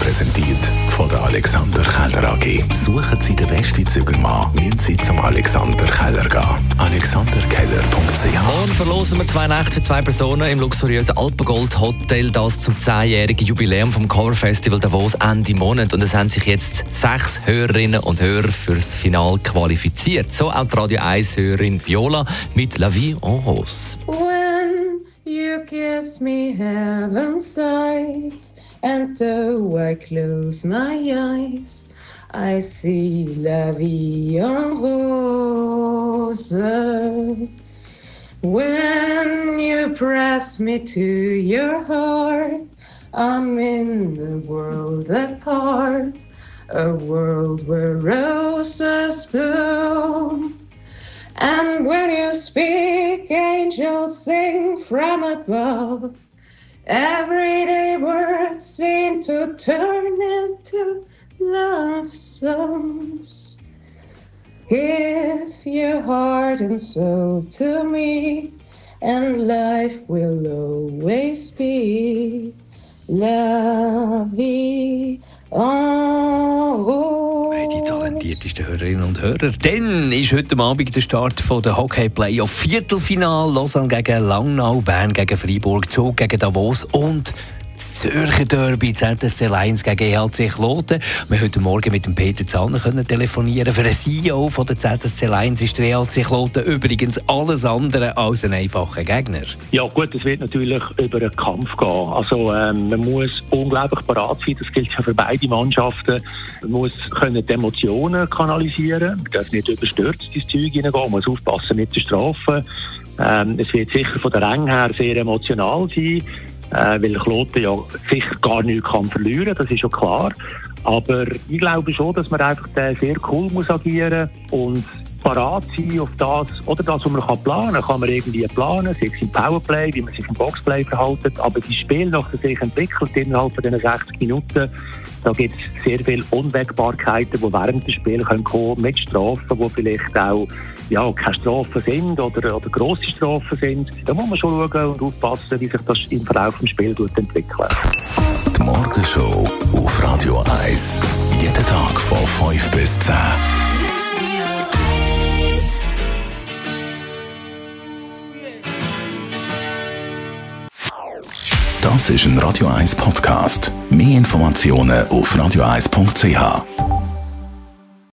präsentiert von der Alexander Keller AG. Suchen Sie den besten Zügelmann, müssen Sie zum Alexander Keller gehen. alexanderkeller.ch. Morgen verlosen wir 2 Nächte für 2 Personen im luxuriösen Alpengold Hotel, das zum 10-jährigen Jubiläum vom Cover Festival Davos Ende Monat. Und es haben sich jetzt 6 Hörerinnen und Hörer fürs Finale qualifiziert. So auch die Radio 1-Hörerin Viola mit La Vie en Rose. When you kiss me heaven sighs, and though I close my eyes, I see la vie en rose. When you press me to your heart, I'm in a world apart, a world where roses bloom. And when you speak, angels sing from above. Everyday words seem to turn into love songs. Give your heart and soul to me, and life will always be la vie en rose. Die talentiertesten Hörerinnen und Hörer. Dann ist heute Abend der Start der Hockey-Playoff Viertelfinal. Lausanne gegen Langnau, Bern gegen Freiburg, Zug gegen Davos und das Zürcher Derby, ZSC Lions gegen EHC Kloten. Wir haben heute Morgen mit dem Peter Zahner telefonieren. Für den CEO von der ZSC Lions ist der EHC Kloten übrigens alles andere als ein einfacher Gegner. Ja gut, es wird natürlich über einen Kampf gehen. Also man muss unglaublich parat sein, das gilt ja für beide Mannschaften. Man muss können die Emotionen kanalisieren, man darf nicht überstürzt ins Zeug hineingehen, man muss aufpassen nicht zu strafen. Es wird sicher von der Ränge her sehr emotional sein. Weil Kloten ja sicher gar nichts verlieren kann, das ist schon klar. Aber ich glaube schon, dass man einfach sehr cool muss agieren und parat sein auf das, oder das, was man planen kann. Kann man irgendwie planen, sei es im Powerplay, wie man sich im Boxplay verhält. Aber das Spiel, das sich entwickelt innerhalb von diesen 60 Minuten, da gibt es sehr viele Unwägbarkeiten, die während des Spiels kommen können, mit Strafen, die vielleicht auch keine Strafen sind oder grosse Strafen sind. Da muss man schon schauen und aufpassen, wie sich das im Verlauf des Spiels entwickelt. Die Morgenshow auf Radio 1. Jeden Tag von 5 bis 10. Das ist ein Radio 1 Podcast. Mehr Informationen auf radio1.ch.